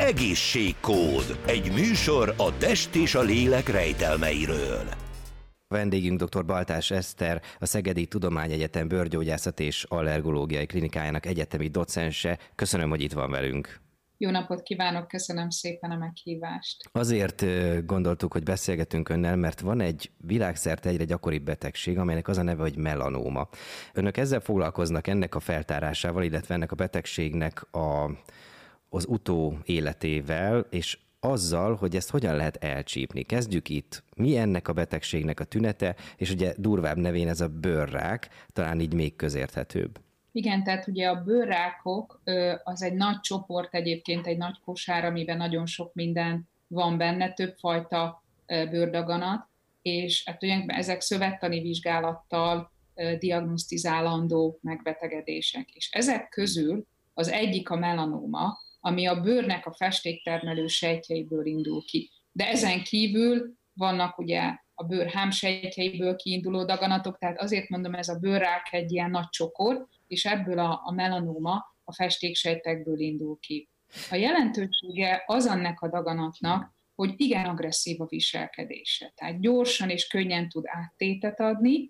Egészségkód. Egy műsor a test és a lélek rejtelmeiről. Vendégünk dr. Baltás Eszter, a Szegedi Tudományegyetem Bőrgyógyászat és Allergológiai Klinikájának egyetemi docense. Köszönöm, hogy itt van velünk. Jó napot kívánok, köszönöm szépen a meghívást. Azért gondoltuk, hogy beszélgetünk önnel, mert van egy világszerte egyre gyakoribb betegség, amelynek az a neve, hogy melanóma. Önök ezzel foglalkoznak, ennek a feltárásával, illetve ennek a betegségnek az utóéletével, és azzal, hogy ezt hogyan lehet elcsípni. Kezdjük itt. Mi ennek a betegségnek a tünete, és ugye durvább nevén ez a bőrrák, talán így még közérthetőbb. Igen, tehát ugye a bőrrákok az egy nagy csoport, egyébként egy nagy kosár, amiben nagyon sok minden van benne, többfajta bőrdaganat, és hát tulajdonképpen ezek szövettani vizsgálattal diagnosztizálandó megbetegedések. És ezek közül az egyik a melanóma, ami a bőrnek a festéktermelő sejtjeiből indul ki. De ezen kívül vannak ugye a bőr hámsejtjeiből kiinduló daganatok, tehát azért mondom, ez a bőrrák egy ilyen nagy csokor, és ebből a melanóma a festéksejtekből indul ki. A jelentősége az ennek a daganatnak, hogy igen agresszív a viselkedése. Tehát gyorsan és könnyen tud áttétet adni,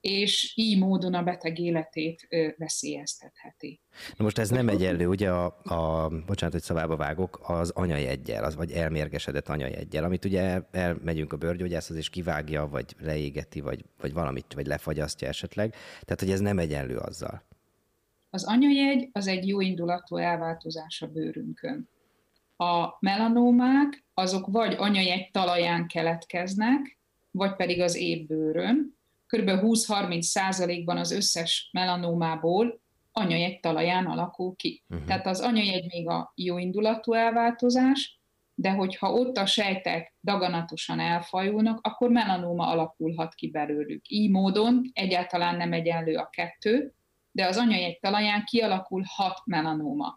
és így módon a beteg életét veszélyeztetheti. Na most ez nem egyenlő, ugye bocsánat, hogy szavába vágok, az anyajeggyel, vagy elmérgesedett anyajeggyel, amit ugye elmegyünk a bőrgyógyászhoz, és kivágja, vagy leégeti, vagy valamit, vagy lefagyasztja esetleg. Tehát, hogy ez nem egyenlő azzal. Az anyajegy az egy jó indulatú elváltozás a bőrünkön. A melanómák azok vagy anyajegy talaján keletkeznek, vagy pedig az ébbőrön. Kb. 20-30%-ban az összes melanómából anyajegy talaján alakul ki. Tehát az anyajegy még a jó indulatú elváltozás, de hogyha ott a sejtek daganatosan elfajulnak, akkor melanóma alakulhat ki belőlük. Így módon egyáltalán nem egyenlő a kettő, de az anyajegy talaján kialakul 6 melanóma.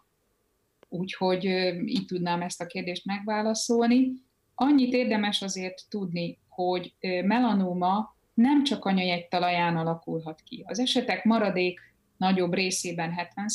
Úgyhogy így tudnám ezt a kérdést megválaszolni. Annyit érdemes azért tudni, hogy melanóma nem csak anyajegy talaján alakulhat ki. Az esetek maradék nagyobb részében,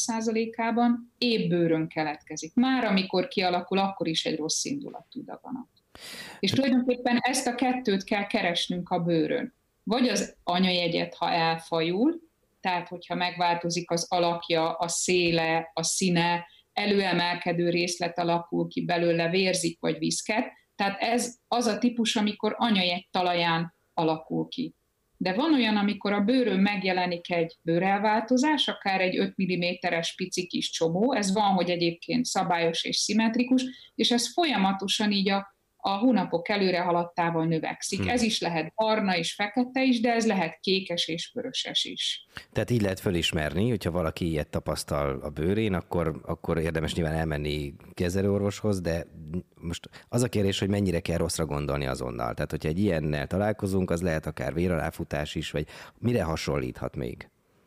70%-ában ébbőrön keletkezik. Már amikor kialakul, akkor is egy rossz indulatú daganat. És tulajdonképpen ezt a kettőt kell keresnünk a bőrön. Vagy az anyajegyet, ha elfajul, tehát hogyha megváltozik az alakja, a széle, a színe, előemelkedő részlet alakul ki belőle, vérzik vagy viszket. Tehát ez az a típus, amikor anyajegy talaján alakul ki. De van olyan, amikor a bőrön megjelenik egy bőrelváltozás, akár egy 5 mm-es pici kis csomó, ez van, hogy egyébként szabályos és szimmetrikus, és ez folyamatosan így a hónapok előre haladtával növekszik. Ez is lehet barna és fekete is, de ez lehet kékes és vöröses is. Tehát így lehet fölismerni, hogyha valaki ilyet tapasztal a bőrén, akkor érdemes nyilván elmenni kezelőorvoshoz, de most az a kérdés, hogy mennyire kell rosszra gondolni azonnal. Tehát, hogyha egy ilyennel találkozunk, az lehet akár véraláfutás is, vagy mire hasonlíthat még?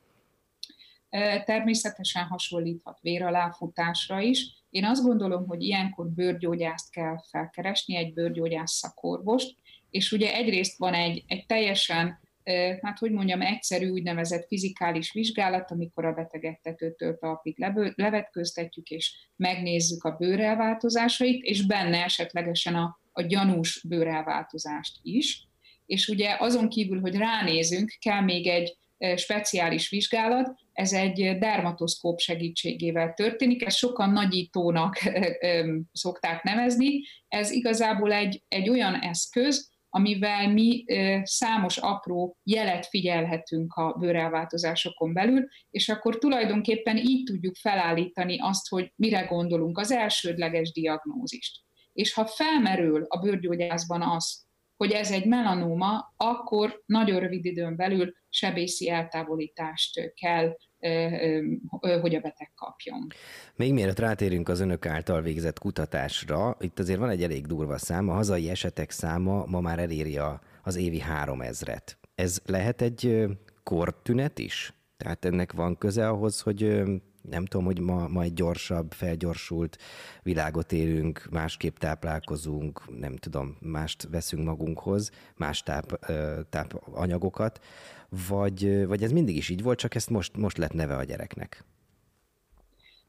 Természetesen hasonlíthat véraláfutásra is. Én azt gondolom, hogy ilyenkor bőrgyógyászt kell felkeresni, egy bőrgyógyász szakorvost, és ugye egyrészt van egy teljesen, egyszerű úgynevezett fizikális vizsgálat, amikor a beteget tetőtől talpig levetkőztetjük, és megnézzük a bőrelváltozásait, és benne esetlegesen a gyanús bőrelváltozást is. És ugye azon kívül, hogy ránézünk, kell még egy speciális vizsgálat, ez egy dermatoszkóp segítségével történik, ezt sokan nagyítónak szokták nevezni. Ez igazából egy olyan eszköz, amivel mi számos apró jelet figyelhetünk a bőrelváltozásokon belül, és akkor tulajdonképpen így tudjuk felállítani azt, hogy mire gondolunk, az elsődleges diagnózist. És ha felmerül a bőrgyógyászban az, hogy ez egy melanóma, akkor nagyon rövid időn belül sebészi eltávolítást kell, hogy a beteg kapjon. Még mielőtt rátérünk az önök által végzett kutatásra, itt azért van egy elég durva szám, a hazai esetek száma ma már eléri az évi 3000-et. Ez lehet egy kortünet is? Tehát ennek van köze ahhoz, hogy nem tudom, hogy ma egy gyorsabb, felgyorsult világot élünk, táplálkozunk, nem tudom, mást veszünk magunkhoz, más tápanyagokat, vagy ez mindig is így volt, csak ezt most lett neve a gyereknek?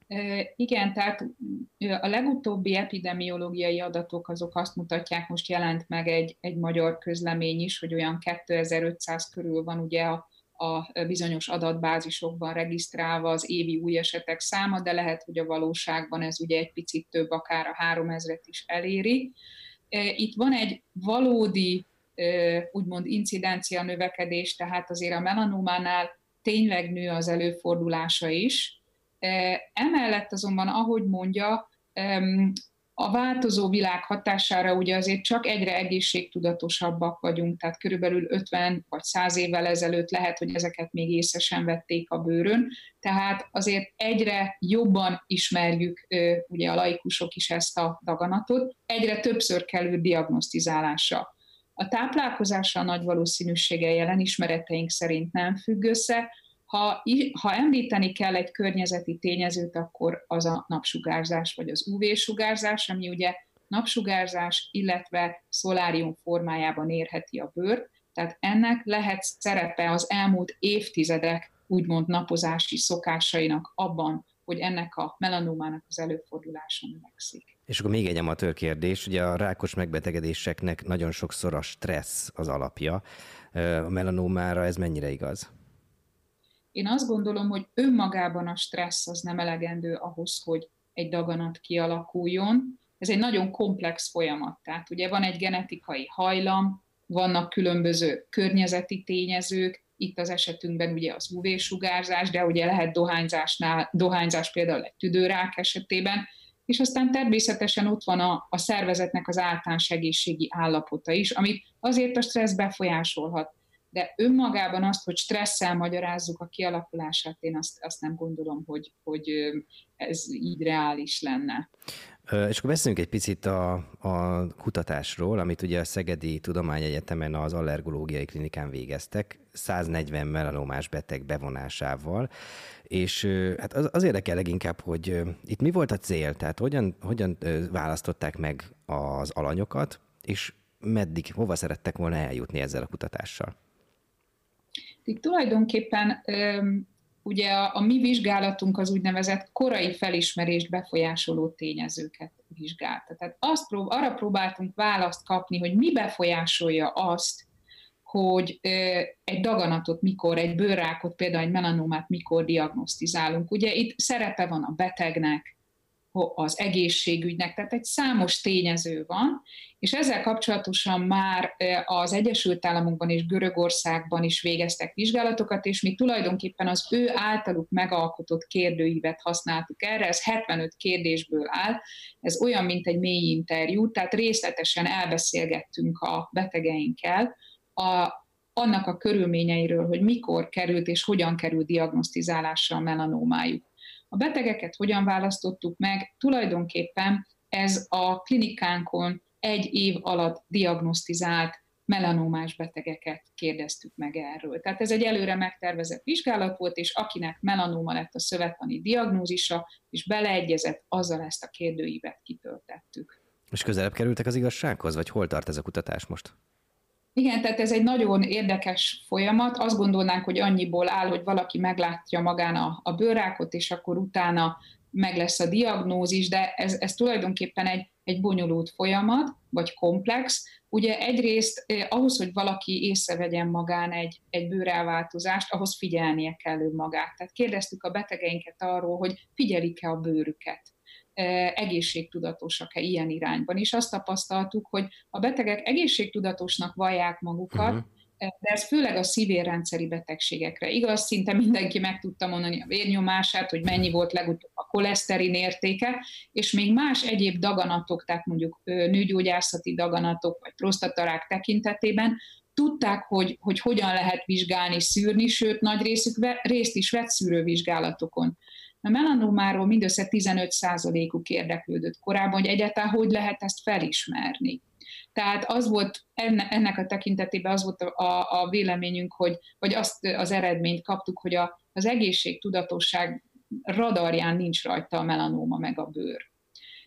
Igen, tehát a legutóbbi epidemiológiai adatok azok azt mutatják, most jelent meg egy magyar közlemény is, hogy olyan 2500 körül van ugye a bizonyos adatbázisokban regisztrálva az évi új esetek száma, de lehet, hogy a valóságban ez ugye egy picit több, akár a 3000-et is eléri. Itt van egy valódi, úgymond incidencia növekedés, tehát azért a melanómánál tényleg nő az előfordulása is. Emellett azonban, ahogy mondja, a változó világ hatására ugye azért csak egyre egészségtudatosabbak vagyunk, tehát körülbelül 50 vagy 100 évvel ezelőtt lehet, hogy ezeket még észre sem vették a bőrön, tehát azért egyre jobban ismerjük ugye a laikusok is ezt a daganatot, egyre többször kerül diagnosztizálásra. A táplálkozással nagy valószínűséggel jelen ismereteink szerint nem függ össze. Ha említeni kell egy környezeti tényezőt, akkor az a napsugárzás vagy az UV-sugárzás, ami ugye napsugárzás, illetve szolárium formájában érheti a bőrt, tehát ennek lehet szerepe az elmúlt évtizedek úgymond napozási szokásainak abban, hogy ennek a melanómának az előfordulása növekszik. És akkor még egy amatőr kérdés, ugye a rákos megbetegedéseknek nagyon sokszor a stressz az alapja. A melanómára ez mennyire igaz? Én azt gondolom, hogy önmagában a stressz az nem elegendő ahhoz, hogy egy daganat kialakuljon. Ez egy nagyon komplex folyamat. Tehát ugye van egy genetikai hajlam, vannak különböző környezeti tényezők, itt az esetünkben ugye az UV-sugárzás, de ugye lehet dohányzás például egy tüdőrák esetében, és aztán természetesen ott van a szervezetnek az általános egészségi állapota is, amit azért a stressz befolyásolhat. De önmagában azt, hogy stresszel magyarázzuk a kialakulását, én azt nem gondolom, hogy ez így reális lenne. És akkor beszéljünk egy picit a kutatásról, amit ugye a Szegedi Tudományegyetemen az allergológiai klinikán végeztek, 140 melanómás beteg bevonásával, és hát az érdekel leginkább, hogy itt mi volt a cél, tehát hogyan választották meg az alanyokat, és meddig, hova szerettek volna eljutni ezzel a kutatással? Itt tulajdonképpen ugye a mi vizsgálatunk az úgynevezett korai felismerést befolyásoló tényezőket vizsgálta. Tehát arra próbáltunk választ kapni, hogy mi befolyásolja azt, hogy egy daganatot mikor, egy bőrrákot, például egy melanómát mikor diagnosztizálunk. Ugye itt szerepe van a betegnek, az egészségügynek, tehát egy számos tényező van, és ezzel kapcsolatosan már az Egyesült Államokban és Görögországban is végeztek vizsgálatokat, és mi tulajdonképpen az ő általuk megalkotott kérdőívet használtuk erre, ez 75 kérdésből áll, ez olyan, mint egy mély interjú, tehát részletesen elbeszélgettünk a betegeinkkel annak a körülményeiről, hogy mikor került és hogyan került diagnosztizálásra a melanómájuk. A betegeket hogyan választottuk meg? Tulajdonképpen ez a klinikánkon 1 év alatt diagnosztizált melanómás betegeket kérdeztük meg erről. Tehát ez egy előre megtervezett vizsgálat volt, és akinek melanóma lett a szövettani diagnózisa, és beleegyezett, azzal ezt a kérdőívet kitöltettük. És közelebb kerültek az igazsághoz, vagy hol tart ez a kutatás most? Igen, tehát ez egy nagyon érdekes folyamat. Azt gondolnánk, hogy annyiból áll, hogy valaki meglátja magán a bőrrákot, és akkor utána meg lesz a diagnózis, de ez tulajdonképpen egy bonyolult folyamat, vagy komplex. Ugye egyrészt ahhoz, hogy valaki észrevegyen magán egy bőrelváltozást, ahhoz figyelnie kell önmagát. Tehát kérdeztük a betegeinket arról, hogy figyelik-e a bőrüket, egészségtudatosak-e ilyen irányban. És azt tapasztaltuk, hogy a betegek egészségtudatosnak vallják magukat, de ez főleg a szívérrendszeri betegségekre igaz, szinte mindenki meg tudta mondani a vérnyomását, hogy mennyi volt legutóbb a koleszterin értéke, és még más egyéb daganatok, tehát mondjuk nőgyógyászati daganatok, vagy prostatarák tekintetében tudták, hogy hogyan lehet vizsgálni, szűrni, sőt, nagy részt is vett szűrővizsgálatokon. A melanómáról mindössze 15%-uk érdeklődött korábban, hogy egyáltalán hogy lehet ezt felismerni. Tehát az volt ennek a tekintetében az volt a véleményünk, vagy azt az eredményt kaptuk, hogy az egészségtudatosság radarján nincs rajta a melanóma meg a bőr.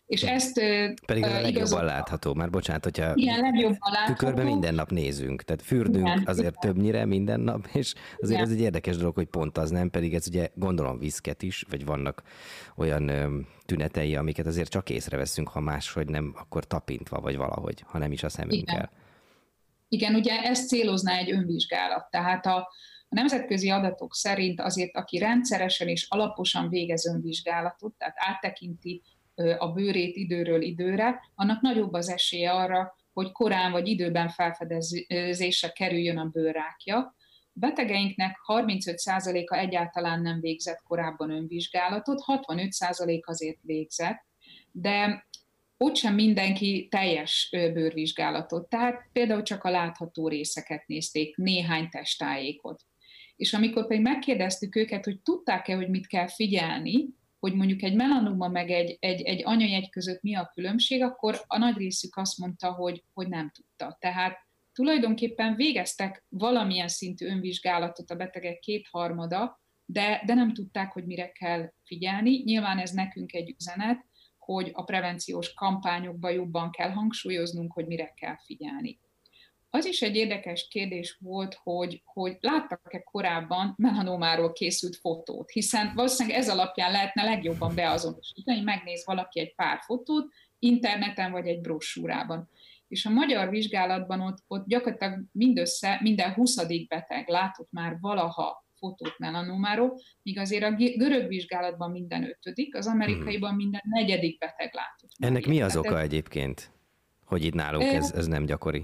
És ezt pedig ez a legjobban látható, már bocsánat, hogyha igen, legjobban látható. tükörben minden nap nézünk, tehát fürdünk igen, azért igen. Többnyire minden nap, és azért igen. Ez egy érdekes dolog, hogy pont az nem, pedig ez ugye gondolom viszket is, vagy vannak olyan tünetei, amiket azért csak észreveszünk, ha máshogy nem, akkor tapintva, vagy valahogy, ha nem is a szemünkkel. Igen, ugye ezt célozná egy önvizsgálat, tehát a nemzetközi adatok szerint azért, aki rendszeresen és alaposan végez önvizsgálatot, tehát áttekinti a bőrét időről időre, annak nagyobb az esélye arra, hogy korán vagy időben felfedezésre kerüljön a bőrrákja. A betegeinknek 35%-a egyáltalán nem végzett korábban önvizsgálatot, 65% azért végzett, de ott sem mindenki teljes bőrvizsgálatot, tehát például csak a látható részeket nézték, néhány testtájékot. És amikor pedig megkérdeztük őket, hogy tudták-e, hogy mit kell figyelni, hogy mondjuk egy melanóma meg egy anyajegy között mi a különbség, akkor a nagy részük azt mondta, hogy nem tudta. Tehát tulajdonképpen végeztek valamilyen szintű önvizsgálatot a betegek 2/3, de nem tudták, hogy mire kell figyelni. Nyilván ez nekünk egy üzenet, hogy a prevenciós kampányokban jobban kell hangsúlyoznunk, hogy mire kell figyelni. Az is egy érdekes kérdés volt, hogy láttak-e korábban melanómáról készült fotót, hiszen valószínűleg ez alapján lehetne legjobban beazonosítani, hogy megnéz valaki egy pár fotót interneten vagy egy brossúrában. És a magyar vizsgálatban ott gyakorlatilag mindössze minden 20. beteg látott már valaha fotót melanómáról, míg azért a görög vizsgálatban minden 5., az amerikaiban minden 4. beteg látott. Ennek mi az oka egyébként, hogy itt nálunk ez nem gyakori?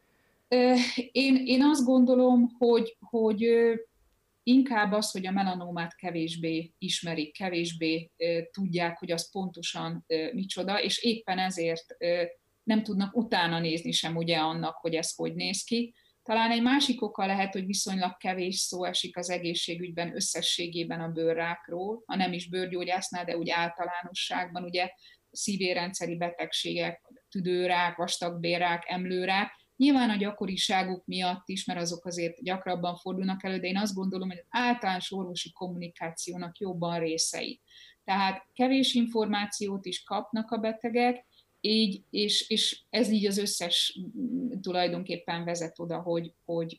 Én azt gondolom, hogy inkább az, hogy a melanómát kevésbé ismerik, kevésbé tudják, hogy az pontosan micsoda, és éppen ezért nem tudnak utána nézni sem ugye annak, hogy ez hogy néz ki. Talán egy másik oka lehet, hogy viszonylag kevés szó esik az egészségügyben összességében a bőrrákról, ha nem is bőrgyógyásznál, de úgy általánosságban, ugye szívérendszeri betegségek, tüdőrák, vastagbélrák, emlőrák, nyilván a gyakoriságuk miatt is, mert azok azért gyakrabban fordulnak elő, de én azt gondolom, hogy az általános orvosi kommunikációnak jobban részei. Tehát kevés információt is kapnak a betegek, így, és ez így az összes tulajdonképpen vezet oda, hogy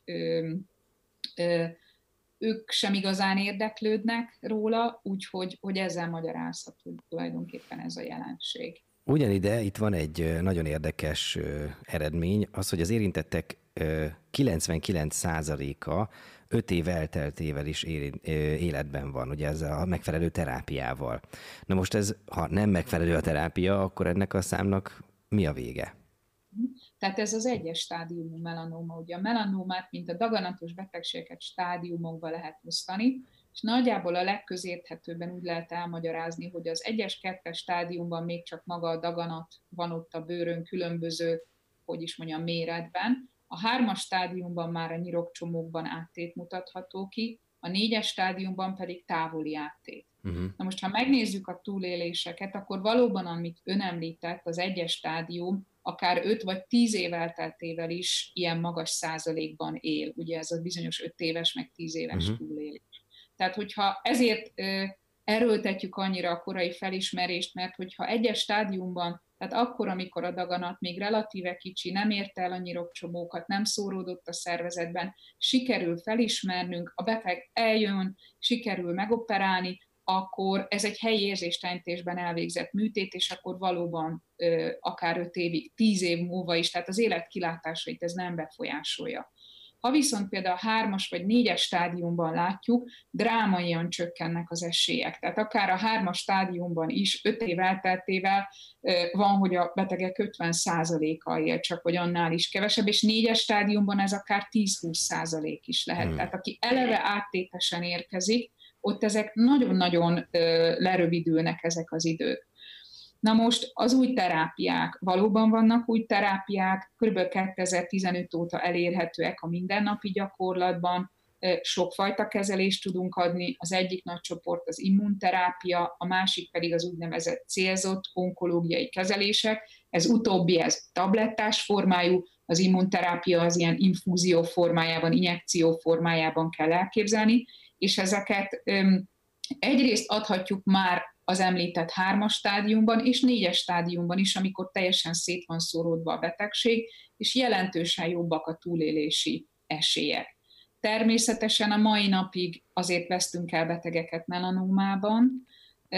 ők sem igazán érdeklődnek róla, úgyhogy ezzel magyarázható tulajdonképpen ez a jelenség. Ugyanide itt van egy nagyon érdekes eredmény, az, hogy az érintettek 99%-a 5 év elteltével is életben van, ugye ez a megfelelő terápiával. Na most ez, ha nem megfelelő a terápia, akkor ennek a számnak mi a vége? Tehát ez az 1. stádiumú melanóma. Ugye a melanómát, mint a daganatos betegségeket stádiumokba lehet osztani, és nagyjából a legközérthetőbben úgy lehet elmagyarázni, hogy az 1-es, 2-es stádiumban még csak maga a daganat van ott a bőrön különböző, méretben. A 3-as stádiumban már a nyirokcsomókban áttét mutatható ki, a 4-es stádiumban pedig távoli áttét. Na most, ha megnézzük a túléléseket, akkor valóban, amit ön említett, az 1-es stádium akár 5 vagy 10 év elteltével is ilyen magas százalékban él. Ugye ez a bizonyos 5 éves, meg 10 éves túlélés. Tehát, hogyha ezért erőltetjük annyira a korai felismerést, mert hogyha 1-es stádiumban, tehát akkor, amikor a daganat még relatíve kicsi, nem érte el a nyirokcsomókat, nem szóródott a szervezetben, sikerül felismernünk, a beteg eljön, sikerül megoperálni, akkor ez egy helyi érzéstelenítésben elvégzett műtét, és akkor valóban akár 5 évig, 10 év múlva is, tehát az élet kilátásait ez nem befolyásolja. Ha viszont például a 3-as vagy 4-es stádiumban látjuk, drámaian csökkennek az esélyek. Tehát akár a 3-as stádiumban is 5 év elteltével van, hogy a betegek 50%-a él csak, vagy annál is kevesebb, és 4-es stádiumban ez akár 10-20% is lehet. Tehát aki eleve áttétesen érkezik, ott ezek nagyon-nagyon lerövidülnek ezek az idők. Na most az új terápiák, valóban vannak új terápiák, kb. 2015 óta elérhetőek a mindennapi gyakorlatban, sokfajta kezelést tudunk adni, az egyik nagy csoport az immunterápia, a másik pedig az úgynevezett célzott onkológiai kezelések, ez utóbbi, ez tablettás formájú, az immunterápia az ilyen infúzió formájában, injekció formájában kell elképzelni, és ezeket egyrészt adhatjuk már az említett 3-as stádiumban és 4-es stádiumban is, amikor teljesen szét van szóródva a betegség, és jelentősen jobbak a túlélési esélyek. Természetesen a mai napig azért vesztünk el betegeket melanómában.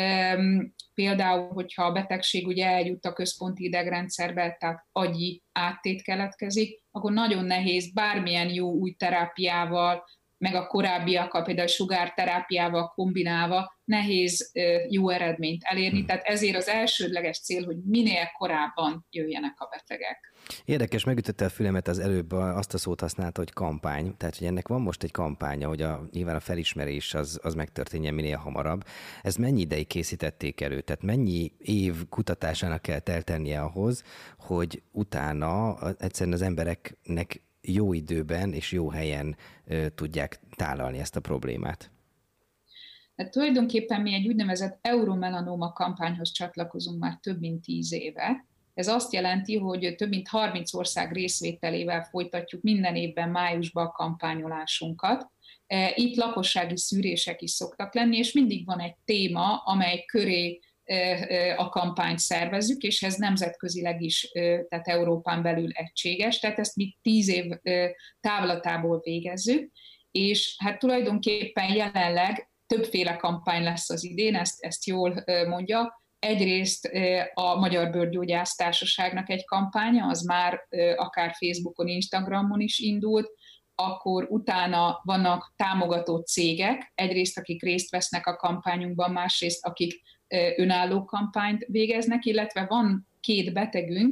Például, hogyha a betegség ugye eljut a központi idegrendszerbe, tehát agyi áttét keletkezik, akkor nagyon nehéz bármilyen jó új terápiával, meg a korábbiakkal, például sugárterápiával kombinálva nehéz jó eredményt elérni. Tehát ezért az elsődleges cél, hogy minél korábban jöjjenek a betegek. Érdekes, megütötte a fülemet az előbb, azt a szót használta, hogy kampány. Tehát, hogy ennek van most egy kampánya, hogy nyilván a felismerés az megtörténjen minél hamarabb. Ezt mennyi ideig készítették elő? Tehát mennyi év kutatásának kell teltenie ahhoz, hogy utána egyszerűen az embereknek jó időben és jó helyen tudják tálalni ezt a problémát? Hát tulajdonképpen mi egy úgynevezett Euromelanoma kampányhoz csatlakozunk már több mint 10 éve. Ez azt jelenti, hogy több mint 30 ország részvételével folytatjuk minden évben májusban a kampányolásunkat. Itt lakossági szűrések is szoktak lenni, és mindig van egy téma, amely köré a kampányt szervezzük, és ez nemzetközileg is, tehát Európán belül egységes, tehát ezt mi 10 év távlatából végezzük, és hát tulajdonképpen jelenleg többféle kampány lesz az idén, ezt jól mondja. Egyrészt a Magyar Bőrgyógyász Társaságnak egy kampánya, az már akár Facebookon, Instagramon is indult, akkor utána vannak támogató cégek, egyrészt akik részt vesznek a kampányunkban, másrészt akik önálló kampányt végeznek, illetve van 2 betegünk,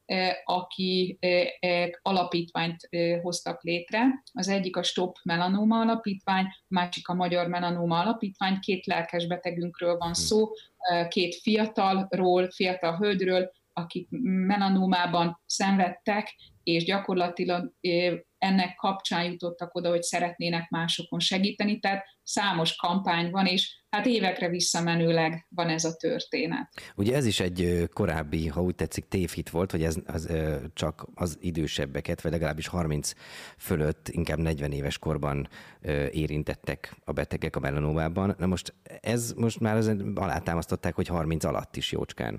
aki alapítványt hoztak létre. Az egyik a Stop Melanoma Alapítvány, a másik a Magyar Melanoma Alapítvány. 2 lelkes betegünkről van szó, 2 fiatal hölgyről, akik melanómában szenvedtek, és gyakorlatilag ennek kapcsán jutottak oda, hogy szeretnének másokon segíteni, tehát számos kampány van, és hát évekre visszamenőleg van ez a történet. Ugye ez is egy korábbi, ha úgy tetszik, tévhit volt, hogy ez csak az idősebbeket, vagy legalábbis 30 fölött, inkább 40 éves korban érintettek a betegek a melanómában. Na most már alátámasztották, hogy 30 alatt is jócskán.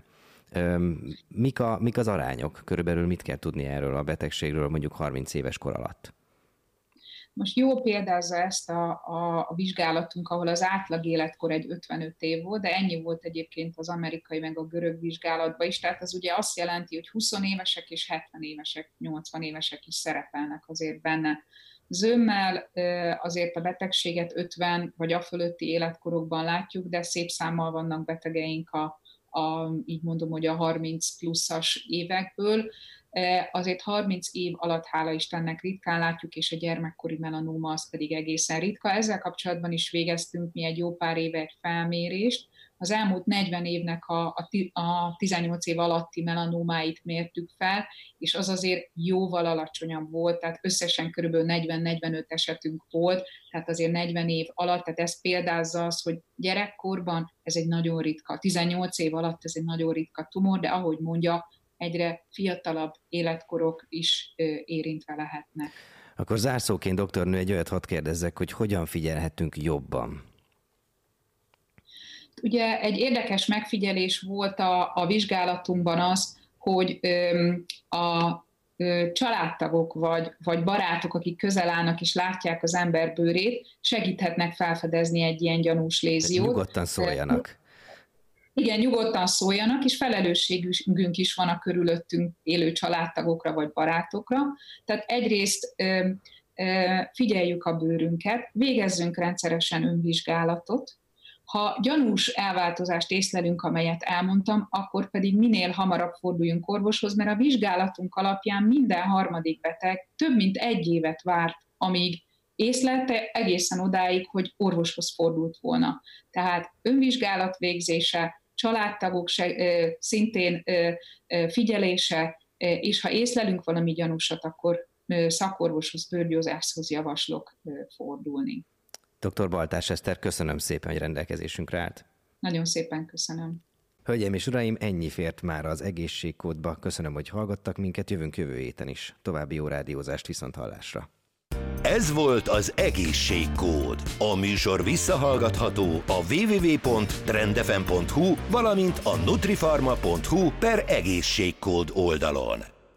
Mik az arányok? Körülbelül mit kell tudni erről a betegségről mondjuk 30 éves kor alatt? Most jól példázza ezt a vizsgálatunk, ahol az átlag életkor egy 55 év volt, de ennyi volt egyébként az amerikai meg a görög vizsgálatban is. Tehát az ugye azt jelenti, hogy 20 évesek és 70 évesek, 80 évesek is szerepelnek azért benne. Zömmel azért a betegséget 50 vagy a fölötti életkorokban látjuk, de szép számmal vannak betegeink így mondom, hogy a 30 pluszas évekből. Azért 30 év alatt, hála Istennek, ritkán látjuk, és a gyermekkori melanóma az pedig egészen ritka. Ezzel kapcsolatban is végeztünk mi egy jó pár éve egy felmérést. Az elmúlt 40 évnek a 18 év alatti melanómáit mértük fel, és az azért jóval alacsonyabb volt, tehát összesen kb. 40-45 esetünk volt, tehát azért 40 év alatt, tehát ez példázza azt, hogy gyerekkorban ez egy nagyon ritka, 18 év alatt ez egy nagyon ritka tumor, de ahogy mondja, egyre fiatalabb életkorok is érintve lehetnek. Akkor zárszóként, doktornő, egy olyat hadd kérdezzek, hogy hogyan figyelhetünk jobban? Ugye egy érdekes megfigyelés volt a vizsgálatunkban az, hogy a családtagok vagy barátok, akik közel állnak és látják az ember bőrét, segíthetnek felfedezni egy ilyen gyanús léziót. Nyugodtan szóljanak. Igen, nyugodtan szóljanak, és felelősségünk is van a körülöttünk élő családtagokra vagy barátokra. Tehát egyrészt figyeljük a bőrünket, végezzünk rendszeresen önvizsgálatot. Ha gyanús elváltozást észlelünk, amelyet elmondtam, akkor pedig minél hamarabb forduljunk orvoshoz, mert a vizsgálatunk alapján minden harmadik beteg több mint 1 évet várt, amíg észlelte egészen odáig, hogy orvoshoz fordult volna. Tehát önvizsgálat végzése, családtagok szintén figyelése, és ha észlelünk valami gyanúsat, akkor szakorvoshoz, bőrgyógyászhoz javaslok fordulni. Dr. Baltás Eszter, köszönöm szépen, hogy rendelkezésünkre állt. Nagyon szépen köszönöm. Hölgyeim és uraim, ennyi fért már az Egészségkódba. Köszönöm, hogy hallgattak minket, jövünk jövő héten is. További jó rádiózást, viszonthallásra. Ez volt az Egészségkód. A műsor visszahallgatható a www.trendfm.hu, valamint a nutrifarma.hu/egészségkód oldalon.